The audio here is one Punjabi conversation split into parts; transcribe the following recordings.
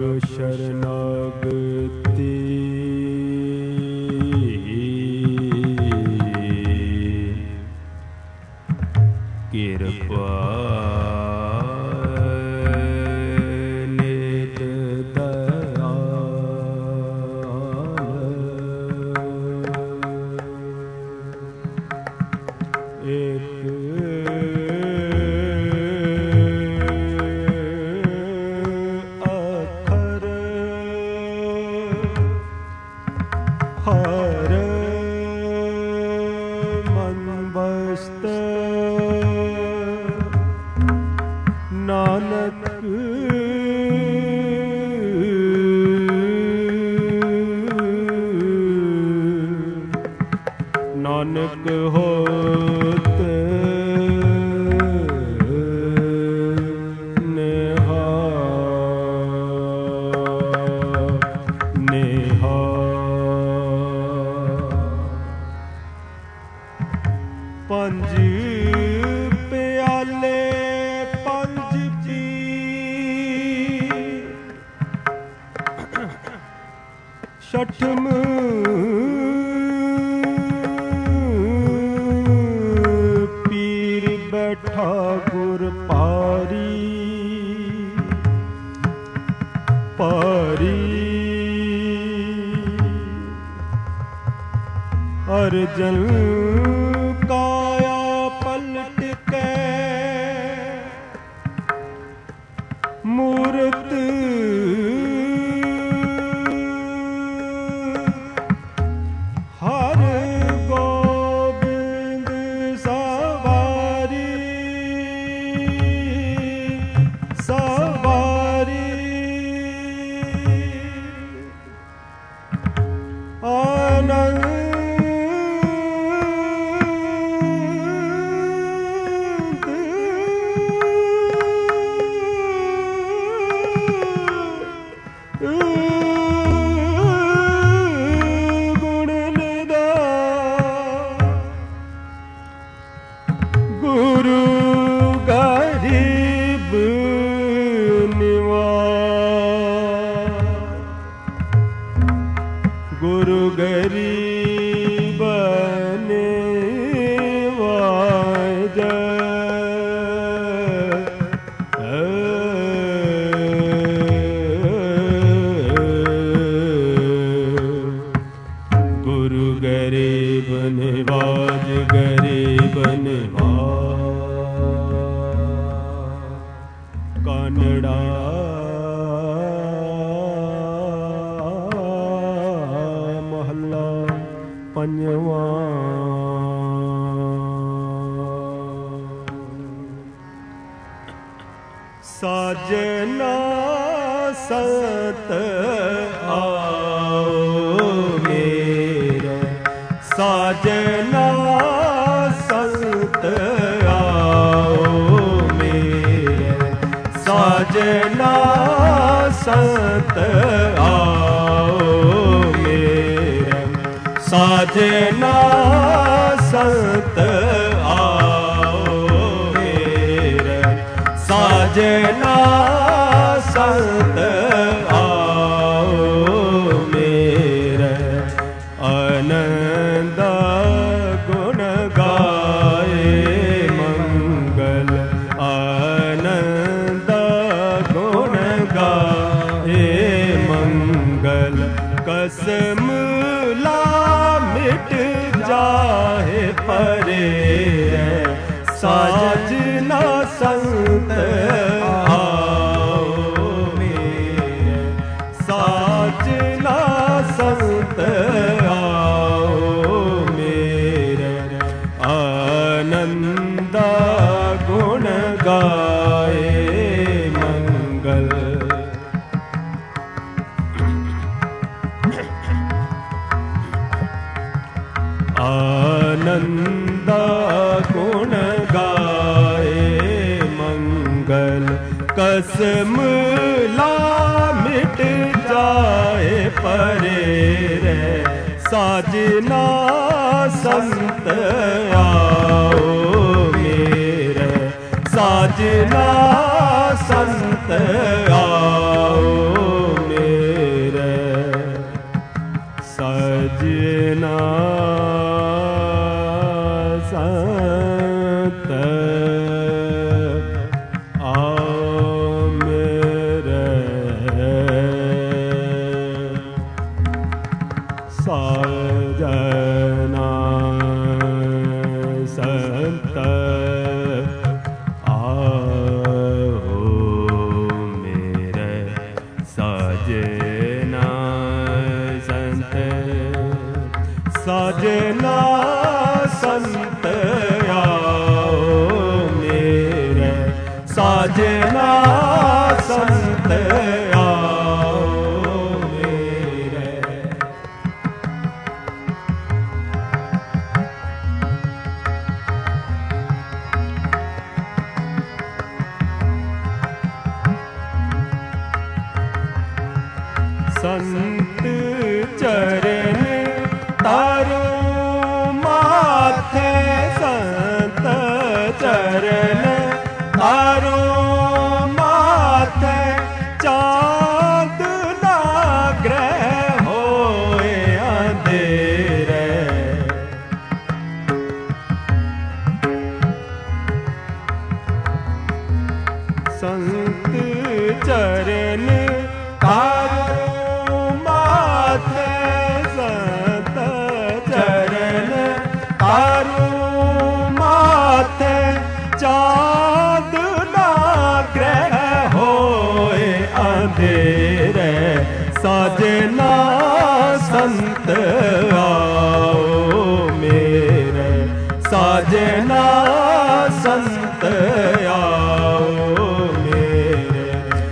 शरणागति कृपा नित दयाल एक हर मन बस्त नानक नानक होत नेहा नेहा पंज प्याले पंज पी छठम पीर बैठा गुर पारी पारी अर्जन काया पलट के मूरत हर गोबिंद सवारी सवारी आनंद गुरु गरीब निवास गुरु गरीब निवास गुरु गरीब निवाज गरीब निवाज कानड़ा महला पंजवा साजना सत आओ मेरे साजना संत आओ मेरे साजना संत आओ मेरे साजना संत आओ मेरे साजना संत आओ मेरे आनंद गुण गाए मंगल आनंद गुण गाए मंगल कसम ला मिट जाए परे साजना संत आओ मेरे साजना संत आओ मेरे आनंद गुण गाए मंगल आनंद गुण गाए मंगल कसम ला मिट जाए परे रे साजना संत आओ मेरे साजना संत आओ संत चरण तारो माथे, संत चरण तारो माथे, चाँद ना ग्रह होए अंधेरे। संत चरण तारो माथे, संत चरण तारो माथे, चाँद ना ग्रह होए अंधेरे। साजना संत आओ मेरे, साजना संत आओ मेरे।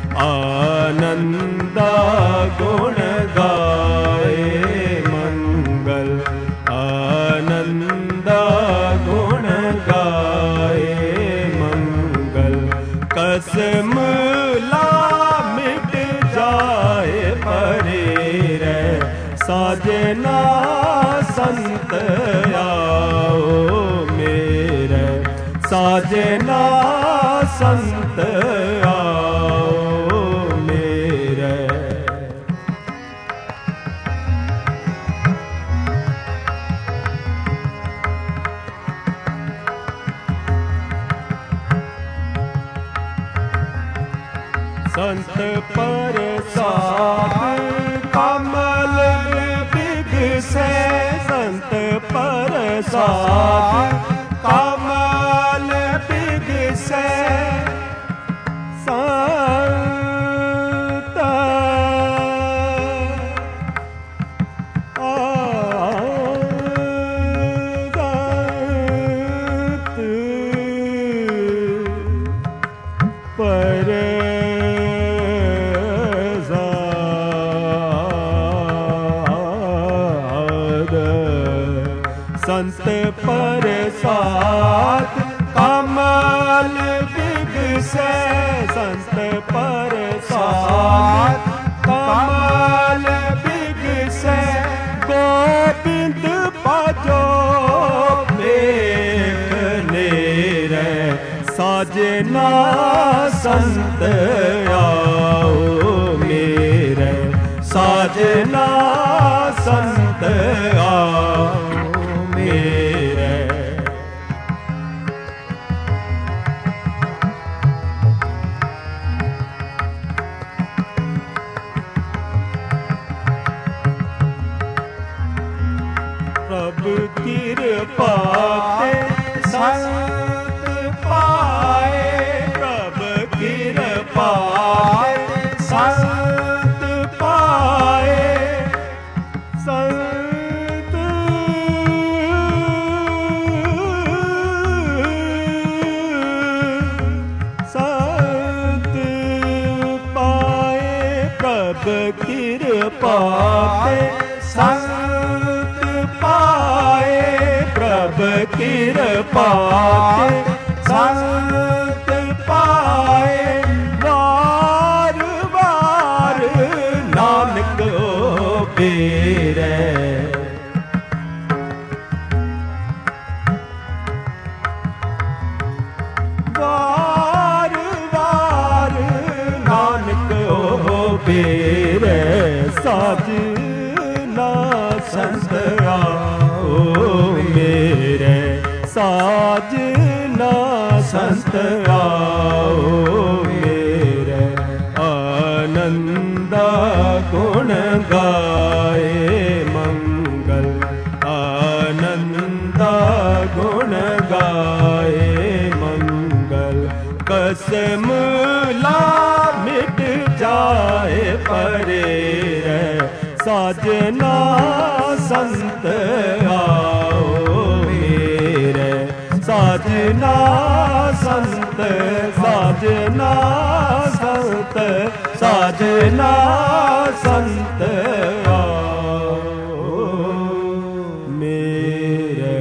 आनंदा गुण गाए मंगल, आनंदा गुण गाए मंगल। कसम ला मिट जाए परे रे, साजना संत आओ मेरे, साजना संत आओ मेरे। संत परसाद कमल बिगसे, संत परसाद कमल बिगसे। संत संत परसाद कमल बिगसे, संत परसाद कमल बिगसे। गोविंद भजो देखने रे, साजना संत आओ मेरे, साजना संत आओ मेरे। प्रभु कृपा ते संत पाए, प्रभु कृपा ते संत पाए। संत संत पाए, प्रभु कृपा ते संत पाए, प्रभु कृपा ते संत पाए। वार वार नानक बेरे, वार वार नानक बेरे। साजना संत आओ मेरे, साजना संत आओ मेरे। आनंदा गुण गाए मंगल, आनंदा गुण गाए मंगल। कसम ला मिट जाए परे रे, साजना संत आओ मेरे, साजना संत, साजना संत, साजना संत आओ मेरे।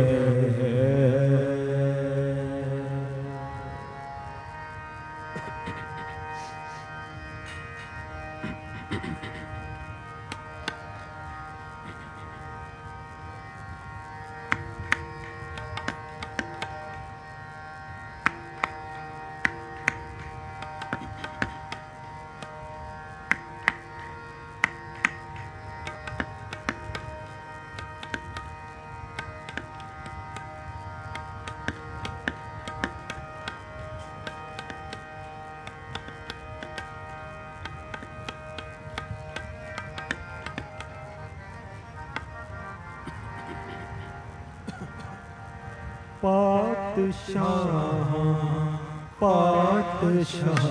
ਪਾਤਸ਼ਾਹ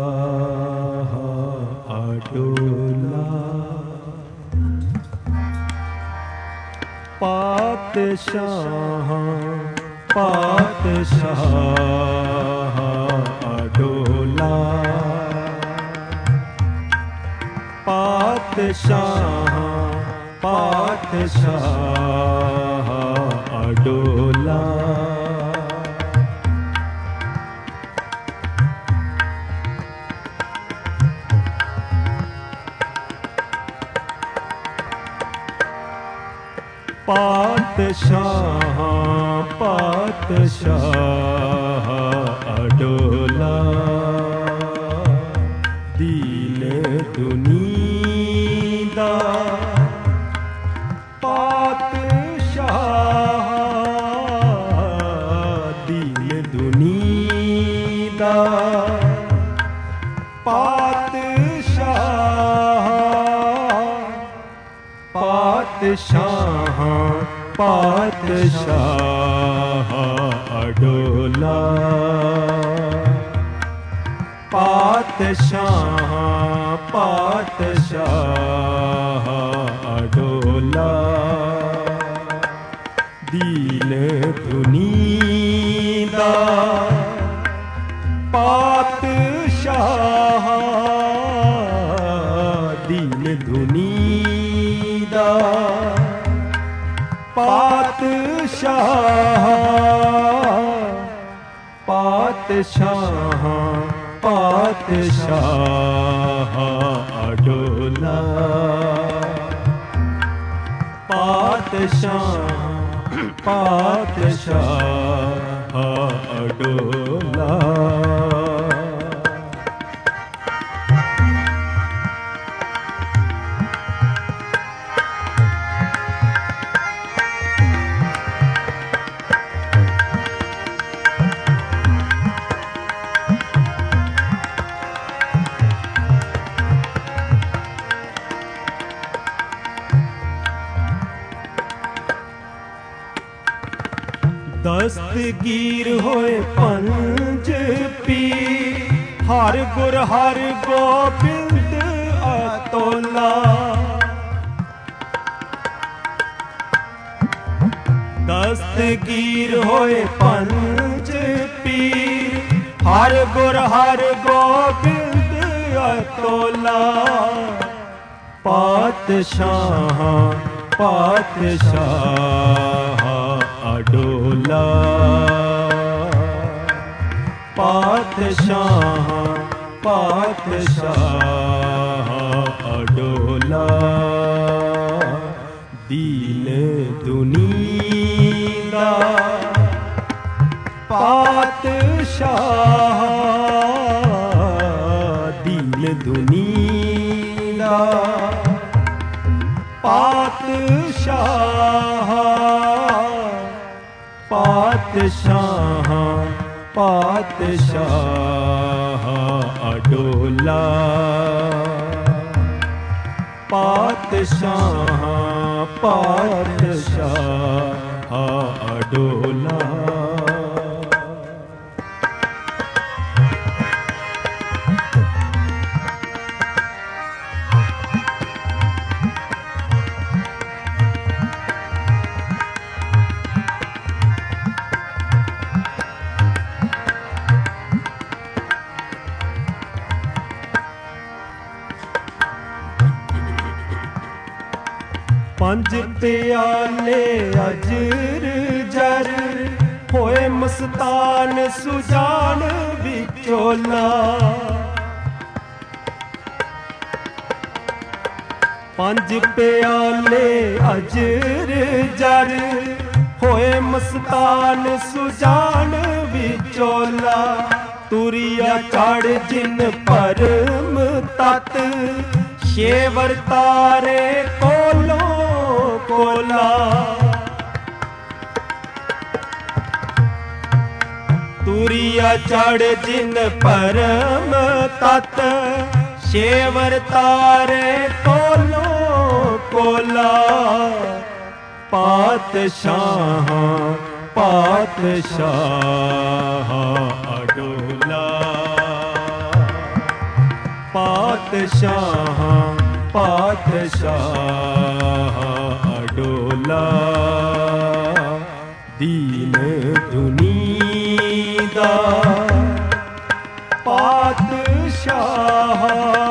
ਅਡੋਲਾ ਪਾਤਸ਼ਾਹ ਪਾਤਸ਼ਾਹ ਅਡੋਲਾ ਪਾਤਸ਼ਾਹ ਪਾਤਸ਼ਾਹ ਅਡੋਲਾ ਪਾਤਸ਼ਾਹ ਪਾਤਸ਼ਾਹ ਅਡੋਲਾ ਦੀਨ ਦੁਨੀ ਦਾ ਪਾਤਸ਼ਾਹ ਦੀਨ ਦੁਨੀ ਦਾ ਪਾਤਸ਼ਾਹ ਪਾਤਸ਼ਾਹ ਪਾਤਸ਼ਾਹ ਅਡੋਲਾ ਪਾਤਸ਼ਾਹ ਪਾਤਸ਼ਾਹ ਅਡੋਲਾ ਦੀਨ ਦੁਨੀ ਦਾ ਪਾਤਸ਼ਾਹ ਦੀਨ ਦੁਨੀ ਦਾ ਪਾਤਸ਼ਾਹ ਪਾਤਸ਼ਾਹ ਪਾਤਸ਼ਾਹ ਅਡੋਲਾ ਪਾਤਸ਼ਾਹ ਪਾਤਸ਼ਾਹ ਅਡੋਲਾ ਦਸਤਗੀਰ ਹੋਏ ਪੰਜ ਪੀਰ ਹਰ ਗੁਰ ਹਰ ਗੋਬਿੰਦ ਅਤੋਲਾ ਦਸਤਗੀਰ ਹੋਏ ਪੰਜ ਪੀਰ ਹਰ ਗੁਰ ਹਰ ਗੋਬਿੰਦ ਅਤੋਲਾ ਪਾਤਸ਼ਾਹ ਪਾਤਸ਼ਾਹ ਅਡੋਲਾ ਪਾਤਸ਼ਾਹ ਪਾਤਸ਼ਾਹ ਅਡੋਲਾ ਦੀਨ ਦੁਨੀ ਦਾ ਪਾਤਸ਼ਾਹ ਦੀਨ ਦੁਨੀ ਦਾ ਪਾਤਸ਼ਾਹ ਪਾਤਸ਼ਾਹ ਪਾਤਸ਼ਾਹ ਅਡੋਲਾ ਪਾਤਸ਼ਾਹ ਪਾਤਸ਼ਾਹ ਅਡੋਲਾ ਪੰਜ ਪਿਆਲੇ ਅਜਰ ਜਰ ਹੋਏ ਮਸਤਾਨ ਸੁਜਾਨ ਵਿਚੋਲਾ ਪੰਜ ਪਿਆਲੇ ਅਜਰ ਜਰ ਹੋਏ ਮਸਤਾਨ ਸੁਜਾਨ ਵਿਚੋਲਾ ਤੁਰਿਆ ਚੜ ਜਿਨ ਪਰਮ ਤਤ ਸ਼ੇਵਰ ਤਾਰੇ ਕੋਲੋਂ ਕੋਲਾ ਤੁਰਿਆ ਚੜ ਜਿਨ ਪਰਮ ਤਤ ਸ਼ੇਵਰ ਤਾਰੇ ਕੋਲੋਂ ਕੋਲਾ ਪਾਤਸ਼ਾਹ ਪਾਤਸ਼ਾਹ ਅਡੋਲਾ, ਪਾਤਸ਼ਾਹ ਪਾਤਸ਼ਾਹ ਅਡੋਲਾ, ਦੀਨ ਦੁਨੀ ਦਾ ਪਾਤਸ਼ਾਹ,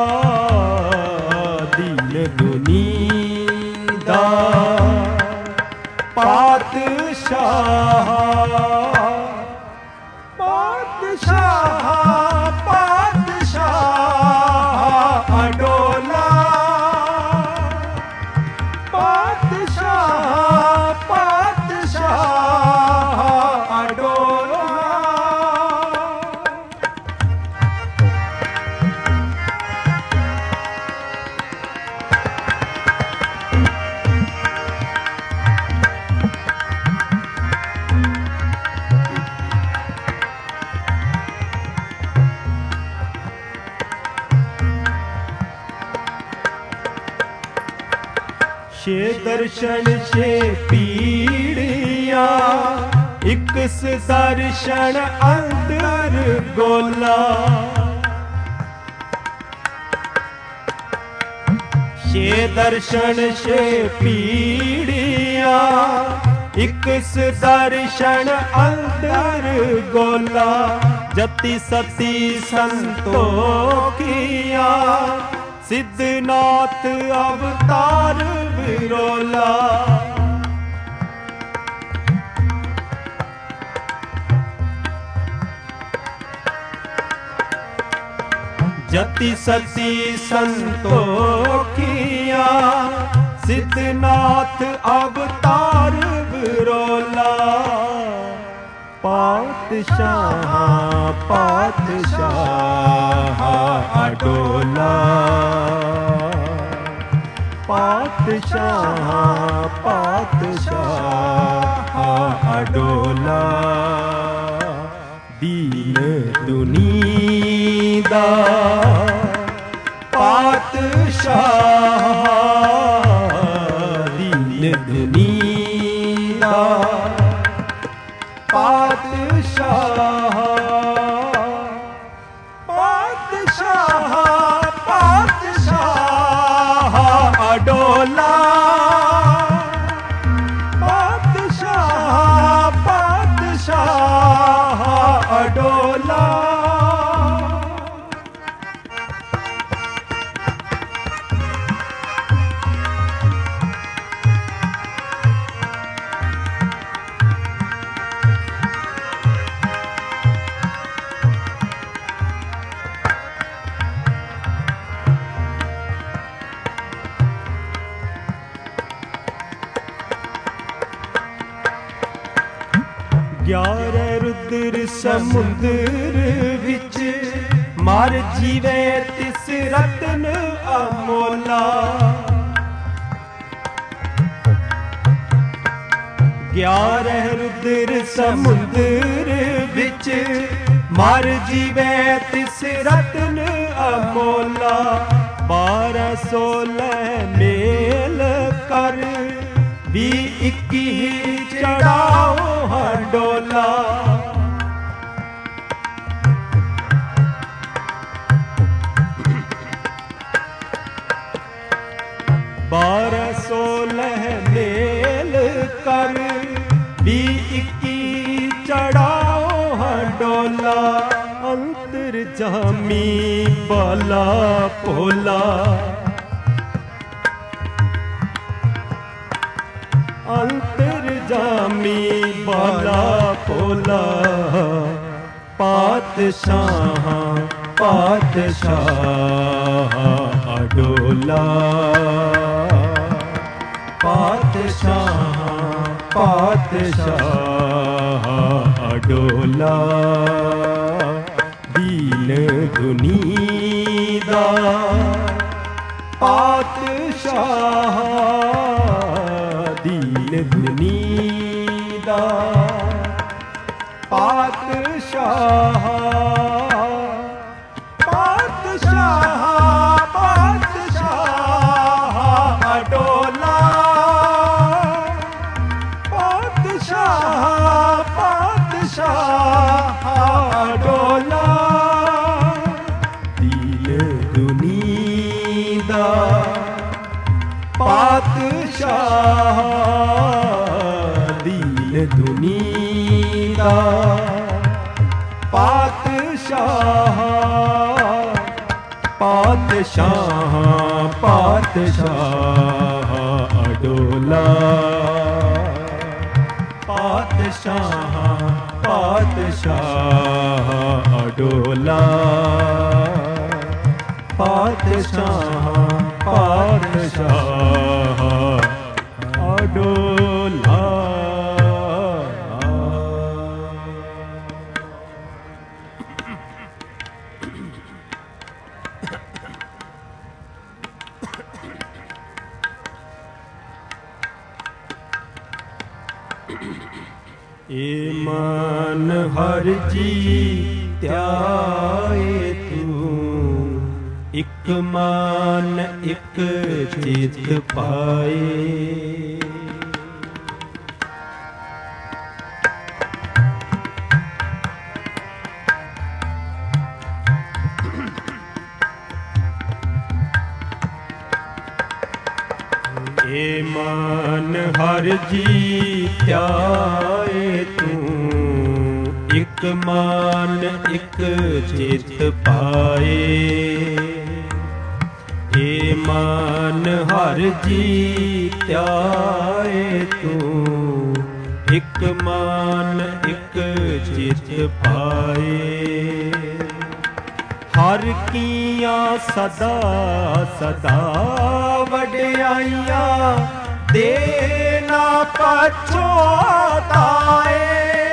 ਦੀਨ ਦੁਨੀ ਦਾ ਪਾਤਸ਼ਾਹ, ਪਾਤਸ਼ਾਹ ਪਾਤਸ਼ਾਹ ਅਡੋਲਾ, ਪਾਤਸ਼ਾਹ ਪਾਤਸ਼ਾਹ ਅਡੋਲਾ। ਛੇ ਦਰਸ਼ਨ ਛੇ ਪੀੜੀਆਂ, ਇੱਕ ਦਰਸ਼ਨ ਅੰਦਰ ਗੋਲਾ। ਛੇ ਦਰਸ਼ਨ ਛੇ ਪੀੜੀਆਂ, ਇੱਕ ਦਰਸ਼ਨ ਅੰਦਰ ਗੋਲਾ। ਜਤੀ ਸਤੀ ਸੰਤੋਖੀਆਂ, ਸਿੱਧਨਾਥ ਅਵਤਾਰ ਵਿਰੋਲਾ। ਜਤੀ ਸਤੀ ਸੰਤੋਖੀਆਂ, ਸਿੱਧਨਾਥ ਅਵਤਾਰ ਵਿਰੋਲਾ। ਪਾਤਸ਼ਾਹ ਪਾਤਸ਼ਾਹ ਅਡੋਲਾ, ਪਾਤਸ਼ਾਹ ਪਾਤਸ਼ਾਹ ਅਡੋਲਾ, ਦੀਨ ਦੁਨੀ ਦਾ ਪਾਤਸ਼ਾਹ, ਦੀਨ ਦੁਨੀ ਦਾ ਪਾਤਸ਼ਾਹ, ਪਾਤਸ਼ਾਹ ਪਾਤਸ਼ਾਹ ਅਡੋਲਾ, ਪਾਤਸ਼ਾਹ ਪਾਤਸ਼ਾਹ ਅਡੋਲਾ। ਗਿਆਰ੍ਹਾਂ ਰੁਦਰ ਸਮੁੰਦਰ ਵਿੱਚ, ਮਰ ਜੀਵੇ ਤਿਸ ਰਤਨ ਅਮੋਲਾ। ਗਿਆਰ੍ਹਾਂ ਰੁਦਰ ਸਮੁੰਦਰ ਵਿੱਚ, ਮਰ ਜੀਵੇ ਤਿਸ ਰਤਨ ਅਮੋਲਾ। 12-16 ਮੇਲ ਕਰ, 20-21 ਚੜਾਓ ਹਡੋਲਾ। 12-16 ਮੇਲ ਕਰ, 20-21 ਚੜਾਓ ਹਡੋਲਾ। ਅੰਤਰਜਾਮੀ ਬਾਲਾ ਭੋਲਾ, ਅੰਤਰਜਾਮੀ ਬਾਲਾ ਭੋਲਾ। ਪਾਤਸ਼ਾਹ ਪਾਤਸ਼ਾਹ ਅਡੋਲਾ, ਪਾਤਸ਼ਾਹ ਪਾਤਸ਼ਾਹ ਅਡੋਲਾ, ਦੀਨ ਦੁਨੀ ਦਾ ਪਾਤਸ਼ਾਹ, ਦੀਨ ਦੁਨੀ ਦਾ ਪਾਤਸ਼ਾਹ। ਪਾਤਸ਼ਾਹ ਪਾਤਸ਼ਾਹ ਅਡੋਲਾ, ਪਾਤਸ਼ਾਹ ਪਾਤਸ਼ਾਹ ਦੀਨ ਦੁਨੀ ਦਾ ਪਾਤਸ਼ਾਹ ਪਾਤਸ਼ਾਹ ਪਾਤਸ਼ਾਹ ਅਡੋਲਾ ਪਾਤਸ਼ਾਹ ਪਾਤਸ਼ਾਹ ਅਡੋਲਾ ਪਾਤਸ਼ਾਹ ਪਾਤਸ਼ਾਹ ਅਡੋਲਾ। ਏ ਮਨ ਹਰਿ ਜੀ ਧਿਆਏ ਤੂੰ, ਇਕ ਮਨ ਇਕ ਚਿਤ ਪਾਏ। ਏ ਮਨ ਹਰਿ ਜੀ ਧਿਆਏ ਤੂੰ, ਇਕ ਮਨ ਇਕ ਚਿਤ ਪਾਏ। ਏ ਮਨ ਹਰਿ ਜੀ ਧਿਆਏ ਤੂੰ, ਇਕ ਮਨ ਇਕ ਚਿਤ ਪਾਏ। ਹਰ ਕੀਆਂ ਸਦਾ ਸਦਾ ਵਡਿਆਈਆਂ, ਦੇ ਨਾ ਪਛੋਤਾਏ।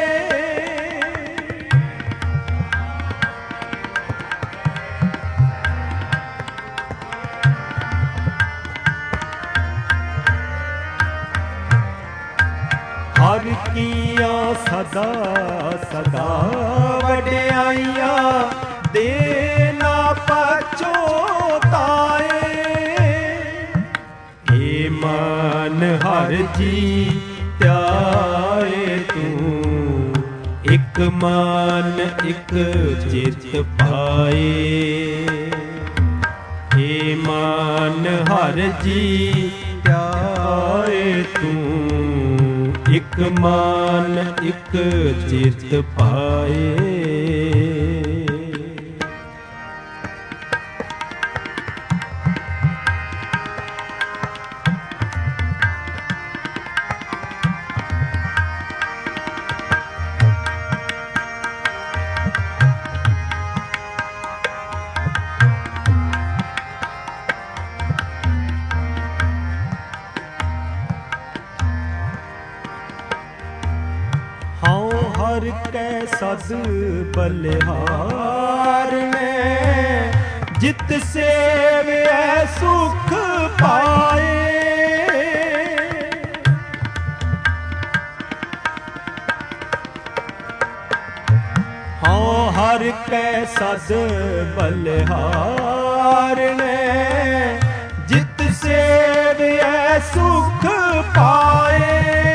ਹਰ ਕੀਆਂ ਸਦਾ ਸਦਾ ਵਡਿਆਈਆਂ, ਦੇ ਨਾ ਪਛੋਤਾਏ। ਏ ਮਨ ਹਰਿ ਜੀ ਧਿਆਏ ਤੂੰ, ਇਕ ਮਨ ਇਕ ਚਿਤ ਪਾਏ। ਏ ਮਨ ਹਰਿ ਜੀ ਧਿਆਏ ਤੂੰ, ਇਕ ਮਨ ਇਕ ਚਿਤ ਪਾਏ। ਹਰ ਕੈ ਸਦ ਬਲਿਹਾਰ ਨੇ, ਜਿਤ ਸੇਵਿਐ ਸੁਖ ਪਾਏ। ਹਉ ਹਰ ਕੈ ਸਦ ਬਲਿਹਾਰ ਨੇ, ਜਿਤ ਸੇਵਿਐ ਸੁਖ ਪਾਏ।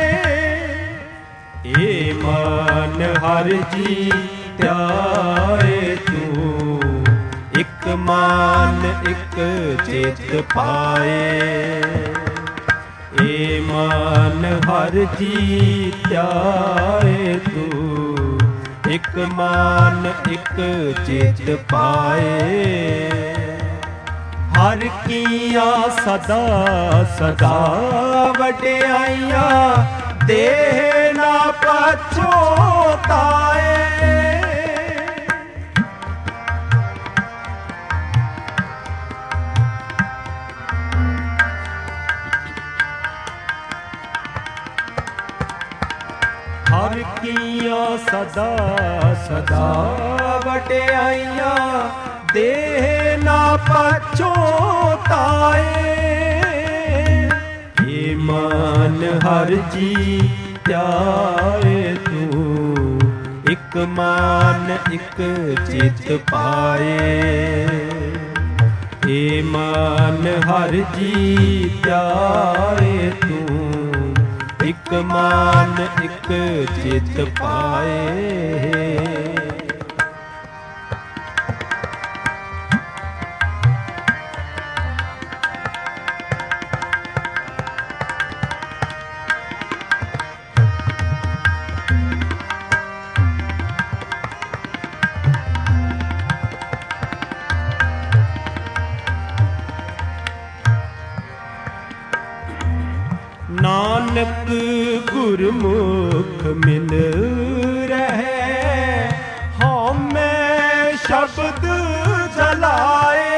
ਏ ਮਨ ਹਰਿ ਜੀ ਧਿਆਏ ਤੂੰ, ਇਕ ਮਨ ਇਕ ਚਿਤ ਪਾਏ। ਏ ਮਨ ਹਰਿ ਜੀ ਧਿਆਏ ਤੂੰ, ਇਕ ਮਨ ਇਕ ਚਿਤ ਪਾਏ। ਹਰ ਕੀਆਂ ਸਦਾ ਸਦਾ ਵਡਿਆਈਆਂ, ਦੇਹ ਨਾ ਪਛੋਤਾਏ। ਹਰ ਕੀਆਂ ਸਦਾ ਸਦਾ ਵਡਿਆਈਆਂ, ਦੇਹ ਨਾ ਪਛੋਤਾਏ। ਏ ਮਨ ਹਰਿ ਜੀ ਧਿਆਏ ਤੂੰ, ਇਕ ਮਨ ਇਕ ਚਿਤ ਪਾਏ। ਏ ਮਨ ਹਰਿ ਜੀ ਧਿਆਏ ਤੂੰ, ਇਕ ਮਨ ਇਕ ਚਿਤ ਪਾਏ। ਨਾਨਕ ਗੁਰਮੁਖ ਮਿਲ ਰਹੇ, ਹਉਮੈ ਸ਼ਬਦ ਜਲਾਏ।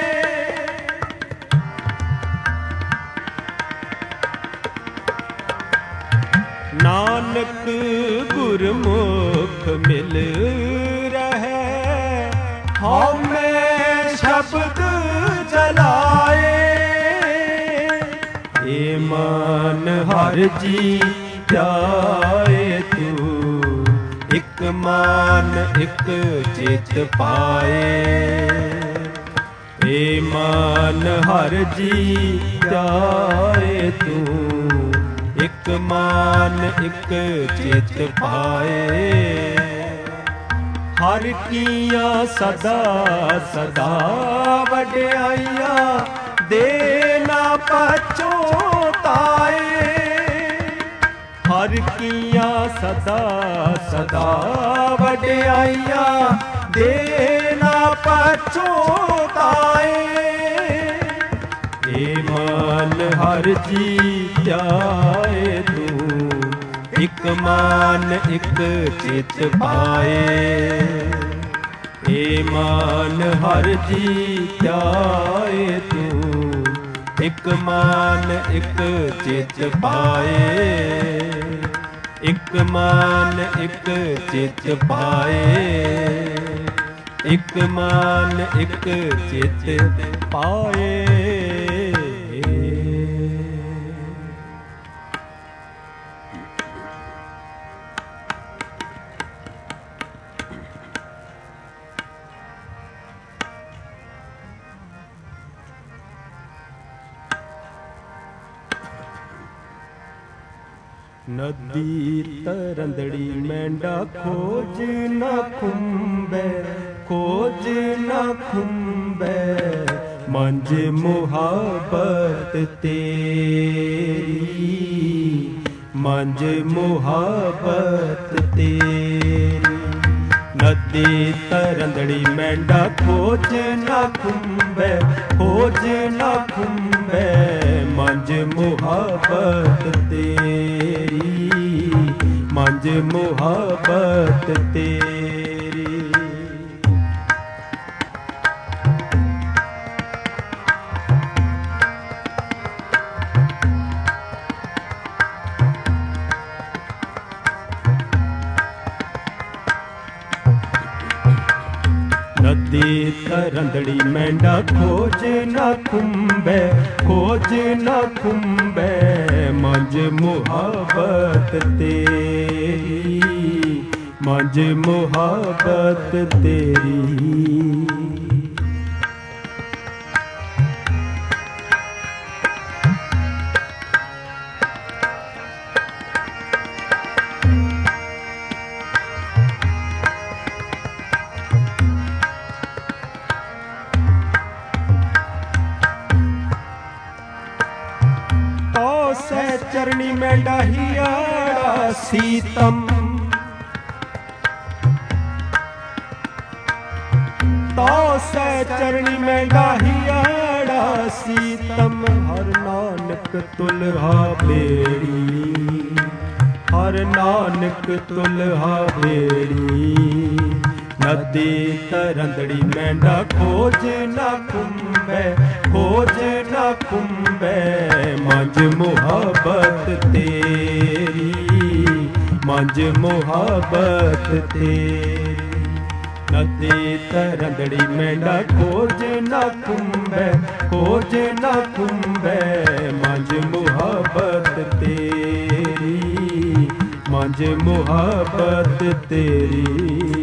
ਨਾਨਕ ਗੁਰਮੁਖ ਮਿਲ ਰਹੇ, ਹਉਮੈ ਸ਼ਬਦ ਜਲਾਏ। ਏ ਮਨ ਹਰਿ ਜੀ ਧਿਆਏ ਤੂੰ, ਇਕ ਮਨ ਇਕ ਚਿਤ ਪਾਏ। ਏ ਮਨ ਹਰਿ ਜੀ ਧਿਆਏ ਤੂੰ, ਇਕ ਮਨ ਇਕ ਚਿਤ ਪਾਏ। ਹਰਿ ਕੀਆਂ ਸਦਾ ਸਦਾ ਵਡਿਆਈਆਂ, ਦੇ ਨਾ ਪਛੋਤਾਏ। ਹਰਿ ਕੀਆਂ ਸਦਾ ਸਦਾ ਵਡਿਆਈਆਂ, ਦੇ ਨਾ ਪਛੋਤਾਏ। ਏ ਮਨ ਹਰਿ ਜੀ ਧਿਆਏ ਤੂੰ, ਇਕ ਮਨ ਇਕ ਚਿਤ ਪਾਏ। ਏ ਮਨ ਹਰਿ ਜੀ ਧਿਆਏ ਤੂੰ, ਇਕ ਮਨ ਇਕ ਚਿਤ ਪਾਏ। ਇਕ ਮਨ ਇਕ ਚਿਤ ਪਾਏ। ਇਕ ਮਨ ਇਕ ਚਿਤ ਪਾਏ। ਨਦੀ ਤਰੰਦੜੀ ਮੈਂਡਾ ਖੋਜ ਨਾ ਖੁੰਬੈ, ਖੋਜ ਨਾ ਖੁੰਬੈ। ਮੰਝ ਮੁਹਾਬਤ ਤੇਰੀ, ਮੰਝ ਮੁਹਾਬਤ ਤੇਰੀ। ਨਦੀ ਤਰੰਦੜੀ ਮੈਂਡਾ ਖੋਜ ਨਾ ਖੁੰਬੈ, ਖੋਜ ਨਾ ਖੁੰਬੈ। ਮੰਝ ਮੁਹਾਬਤ ਤੇਰੀ, ਮੰਝ ਮੁਹਾਬਤ ਤੇਰੀ। ਨਦੀ ਤਰੰਦੜੀ ਮੈਂਡਾ ਖੋਜ ਨਾ ਖੁੰਬੈ, ਖੋਜ ਨਾ ਖੁੰਬੈ। ਮੰਝ ਮੁਹਾਬਤ ਤੇਰੀ, ਮੰਝ ਮੁਹਾਬਤ ਤੇਰੀ। ਸੈ ਚਰਣੀ ਮੈਂ ਡਾਹੀਆੜਾ ਸੀਤਮ, ਤੋ ਸੈ ਚਰਣੀ ਮੈਂ ਡਾਹੀਆੜਾ ਸੀਤਮ। ਹਰ ਨਾਨਕ ਤੁਲਹਾ ਬੇੜੀ, ਹਰ ਨਾਨਕ ਤੁਲਹਾ ਬੇੜੀ। ਨਦੀ ਤਰੰਦੜੀ ਮੈਂਡਾ ਖੋਜ ਨਾ ਖੁੰਬੈ, ਖੋਜ ਨਾ ਖੁੰਬੈ। ਮੰਝ ਮੁਹਾਬਤ ਤੇਰੀ, ਮੰਝ ਮੁਹਾਬਤ ਤੇਰੀ। ਨਦੀ ਤਰੰਦੜੀ ਮੈਂਡਾ ਖੋਜ ਨਾ ਖੁੰਬੈ, ਖੋਜ ਨਾ ਖੁੰਬੈ। ਮੰਝ ਮੁਹਾਬਤ ਤੇਰੀ, ਮੰਝ ਮੁਹਾਬਤ ਤੇਰੀ।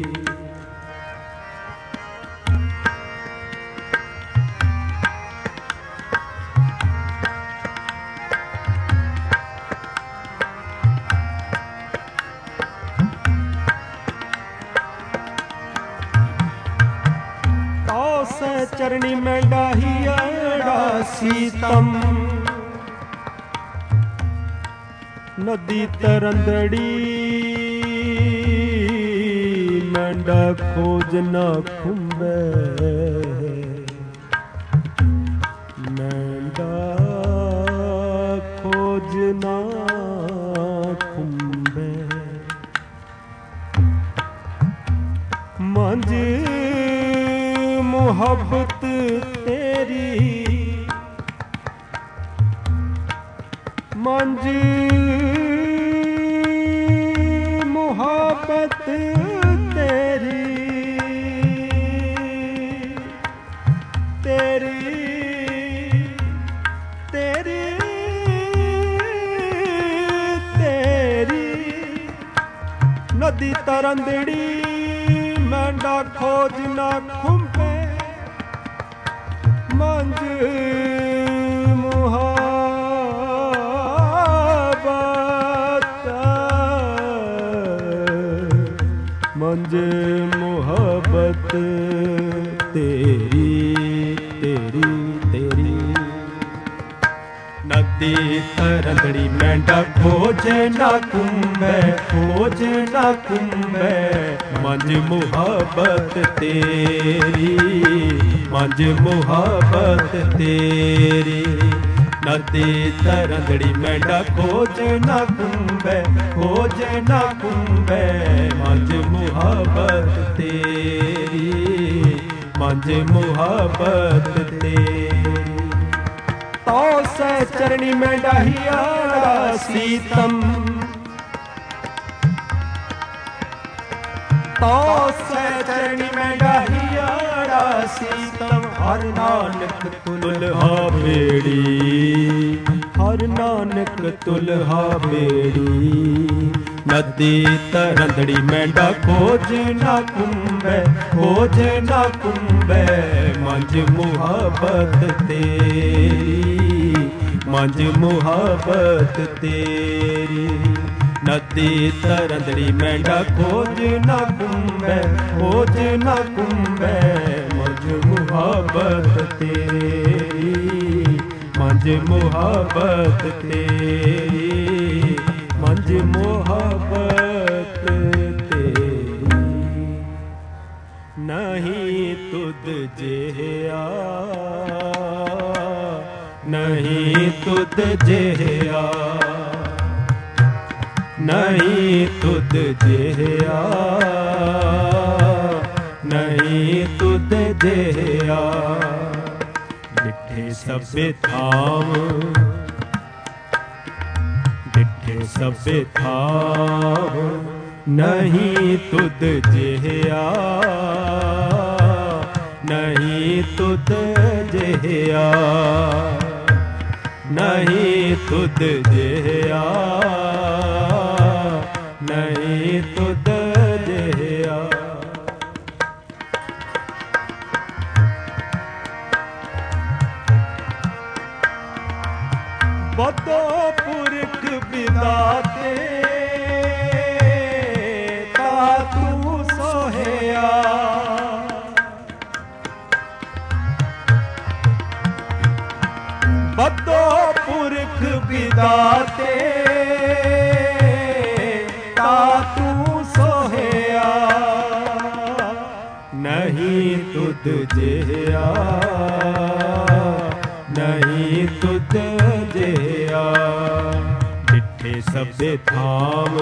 ਸੈ ਚਰਣੀ ਮੈਂ ਡਾਹੀਆੜਾ ਸੀਤਮ। ਨਦੀ ਤਰੰਦੜੀ ਮੈਂਡਾ ਖੋਜ ਨਾ ਖੁੰਬੈ, ਮੈਂਡਾ ਖੋਜ ਨਾ ਤੇਰੀ ਤੇਰੀ ਤੇਰੀ ਨਦੀ ਤਰੰਦੜੀ ਮੈਂਡਾ ਖੋਜ ਨਾ ਖੁੰਬੇ ਮੰਜ ਮੁਹਾਬਤ ਮੰਜ ਮੁਹੱਬਤ ਤੇਰੀ ਤੇਰੀ ਤੇਰੀ ਨਦੀ ਤਰੰਦੜੀ ਮੈਂਡਾ ਖੋਜ ਨਾ ਕੁੰਬੈ ਖੋਜ ਨਾ ਕੁੰਬੈ ਮੰਜ ਮੁਹੱਬਤ ਤੇਰੀ ਮੰਜ ਮੁਹੱਬਤ ਤੇਰੀ ਨਦੀ ਤਰੰਦੜੀ ਮੈਂਡਾ ਖੋਜ ਨਾ ਕੁੰਬੈ ਖੋਜ ਨਾ ਕੁੰਬੈ ਮੰਜ ਮੁਹੱਬਤ ਤੇਰੀ ਮੰਜ ਮੁਹੱਬਤ ਤੇਰੀ ਤੋ ਸੈ ਚਰਣੀ ਮੈਂ ਡਾਹੀਆ ਸੀਤਮ ਤੋ ਸੈ ਚਰਣੀ ਮੈਂ ਡਾਹੀਆ ਸੀਤਮ ਹਰ ਨਾਨਕ ਤੁਲਹਾ ਬੇੜੀ ਹਰ ਨਾਨਕ ਤੁਲਹਾ ਬੇੜੀ ਨਦੀ ਤਰੰਦੜੀ ਮੈਂਡਾ ਖੋਜ ਨਾ ਕੁੰਬੈ ਖੋਜ ਨਾ ਕੁੰਬੈ ਮੰਜ ਮੁਹੱਬਤ ਤੇਰੀ ਮੰਜ ਮੁਹੱਬਤ ਤੇਰੀ ਨਦੀ ਤਰੰਦੜੀ ਮੈਂਡਾ ਖੋਜ ਨਾ ਕੁੰਬੈ ਖੋਜ ਨਾ ਕੁੰਬੈ ਮੰਜ ਮੁਹੱਬਤ ਤੇਰੀ ਮੰਜ ਮੁਹੱਬਤ ਤੇਰੀ ਮੰਜ ਮੁਹੱਬਤ ਤੇਰੀ ਨਹੀਂ ਤੁਧ ਜਿਹਾ ਨਹੀਂ ਤੁਧ ਜਿਹਾ ਨਹੀਂ ਤੁਧ ਜਿਹਾ ਨਹੀਂ ਤੁਧ ਜਿਹਾ ਡਿਠੇ ਸਭੇ ਥਾਮ ਡਿਠੇ ਸਭੇ ਥਾਮ ਨਹੀਂ ਤੁਧ ਜਿਹਾ ਨਹੀਂ ਤੁਧ ਜਿਹਾ ਨਹੀਂ ਤੁਧ ਜਿਹਾ ਨਹੀਂ ਤੁਧ ਜਿਹਾ ਬਦੋ ਪੁਰਖ ਵਿਦਾਤੇ ਤਾ ਤੂੰ ਸੋਹਿਆ ਬਦੋ ਪੁਰਖ ਵਿਦਾਤੇ ਤਾ ਤੂੰ ਸੋਹਿਆ ਨਹੀਂ ਤੁਧ ਜਿਹਾ ਨਹੀਂ ਤੁਧ ਜਿਹਾ ਡਿਠੇ ਸਭੇ ਥਾਮ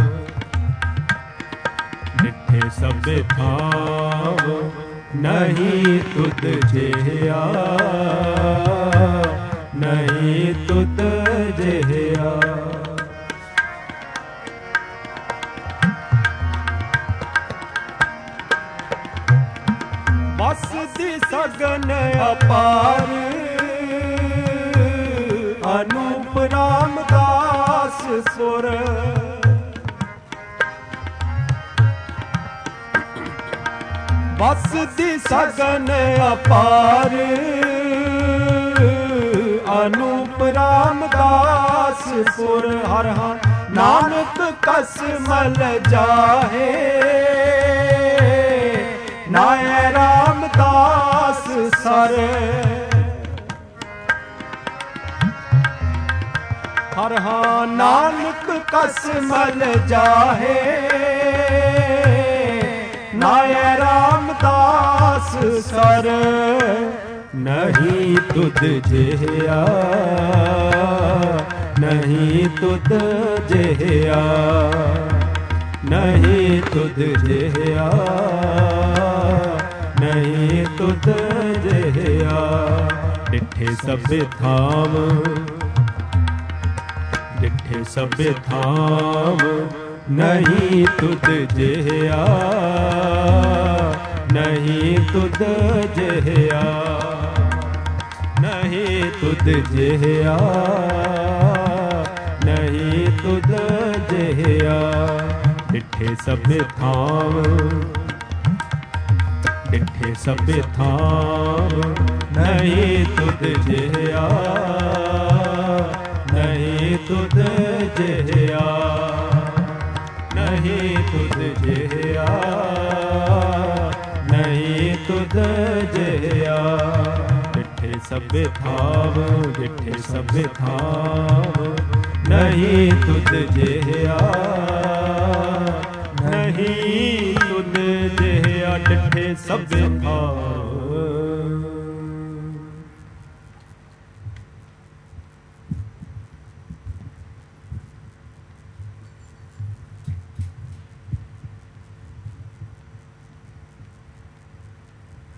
ਡਿਠੇ ਸਭੇ ਥਾਮ ਨਹੀਂ ਤੁਧ ਜਿਹਾ ਨਹੀਂ ਤੁਧ ਜਿਹਾ ਬਸ ਦੀ ਸਗਨ ਅਪਾਰ ਅਨੂਪ ਰਾਮਦਾਸ ਸੁਰ ਬਸ ਦੀ ਸਗਨ ਅਪਾਰ ਅਨੂਪ ਰਾਮਦਾਸ ਸੁਰ ਹਰ ਹਰ ਨਾਨਕ ਕਸਮਲ ਜਾਹੇ ਨਾਇ ਰਾਮਦਾਸ ਸਰ ਹਰ ਹਾਂ ਨਾਨਕ ਕਸਮਲ ਜਾਹੇ ਨਾਇ ਰਾਮਦਾਸ ਸਰ ਨਹੀਂ ਤੁਧ ਜਿਹਾ ਨਹੀਂ ਤੁਧ ਜਿਹਾ ਨਹੀਂ ਤੁਧ ਜਿਹਾ ਨਹੀਂ ਤੁਧ ਜਿਹਾ ਡਿਠੇ ਸਭੇ ਥਾਮ ਡਿਠੇ ਸਭੇ ਥਾਮ ਨਹੀਂ ਤੁਧ ਜਿਹਾ ਨਹੀਂ ਤੁਧ ਜਿਹਾ तुद जेहा, नहीं तुद जेहा। डिठे सबे थाव, डिठे सबे थाव, नहीं तुद जेहा, नहीं तुद जेहा, नहीं तुद जेहा, नहीं तुद जेहा। डिठे सबे थाव, डिठे सबे थाव, नहीं तुद जेहा, नहीं तुद जेहा। डिठे सबे थाव,